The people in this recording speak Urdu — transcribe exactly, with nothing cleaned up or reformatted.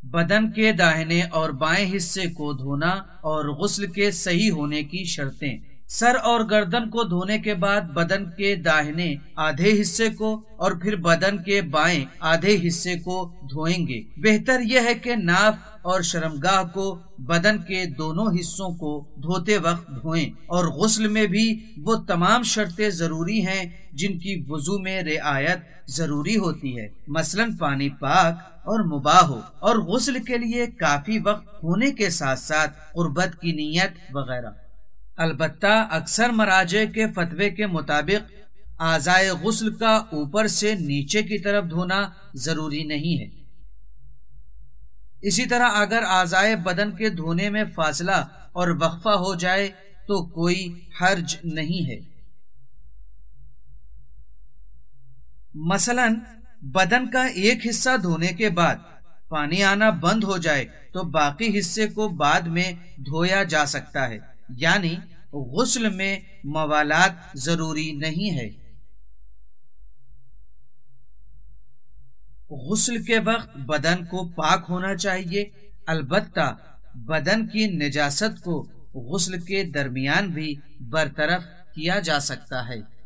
بدن کے داہنے اور بائیں حصے کو دھونا اور غسل کے صحیح ہونے کی شرطیں۔ سر اور گردن کو دھونے کے بعد بدن کے داہنے آدھے حصے کو اور پھر بدن کے بائیں آدھے حصے کو دھوئیں گے۔ بہتر یہ ہے کہ ناف اور شرمگاہ کو بدن کے دونوں حصوں کو دھوتے وقت دھوئیں، اور غسل میں بھی وہ تمام شرطیں ضروری ہیں جن کی وضو میں رعایت ضروری ہوتی ہے، مثلاً پانی پاک اور مباح ہو، اور غسل کے لیے کافی وقت ہونے کے ساتھ ساتھ قربت کی نیت وغیرہ۔ البتہ اکثر مراجع کے فتوے کے مطابق اعضائے غسل کا اوپر سے نیچے کی طرف دھونا ضروری نہیں ہے۔ اسی طرح اگر اعضائے بدن کے دھونے میں فاصلہ اور وقفہ ہو جائے تو کوئی حرج نہیں ہے۔ مثلاً بدن کا ایک حصہ دھونے کے بعد پانی آنا بند ہو جائے تو باقی حصے کو بعد میں دھویا جا سکتا ہے، یعنی غسل میں موالات ضروری نہیں ہے۔ غسل کے وقت بدن کو پاک ہونا چاہیے، البتہ بدن کی نجاست کو غسل کے درمیان بھی برطرف کیا جا سکتا ہے۔